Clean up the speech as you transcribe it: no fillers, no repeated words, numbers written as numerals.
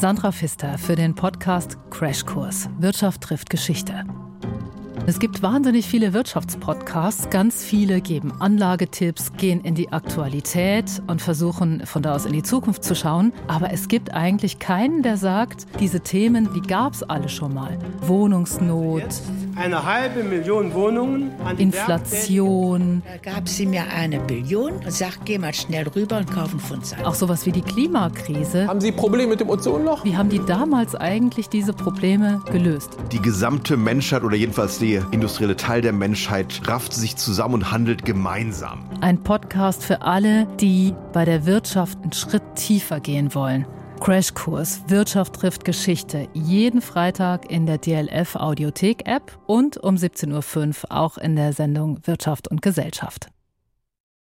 Sandra Pfister für den Podcast Crashkurs. Wirtschaft trifft Geschichte. Es gibt wahnsinnig viele Wirtschaftspodcasts. Ganz viele geben Anlagetipps, gehen in die Aktualität und versuchen von da aus in die Zukunft zu schauen. Aber es gibt eigentlich keinen, der sagt, diese Themen, die gab es alle schon mal. Wohnungsnot, 500.000 Wohnungen, Inflation. Da gab sie mir 1 Billion und sagt, geh mal schnell rüber und kauf ein Pfund Sand. Auch sowas wie die Klimakrise. Haben Sie Probleme mit dem Ozonloch? Wie haben die damals eigentlich diese Probleme gelöst? Die gesamte Menschheit oder jedenfalls der industrielle Teil der Menschheit rafft sich zusammen und handelt gemeinsam. Ein Podcast für alle, die bei der Wirtschaft einen Schritt tiefer gehen wollen. Crashkurs Wirtschaft trifft Geschichte. Jeden Freitag in der DLF Audiothek App und um 17.05 Uhr auch in der Sendung Wirtschaft und Gesellschaft.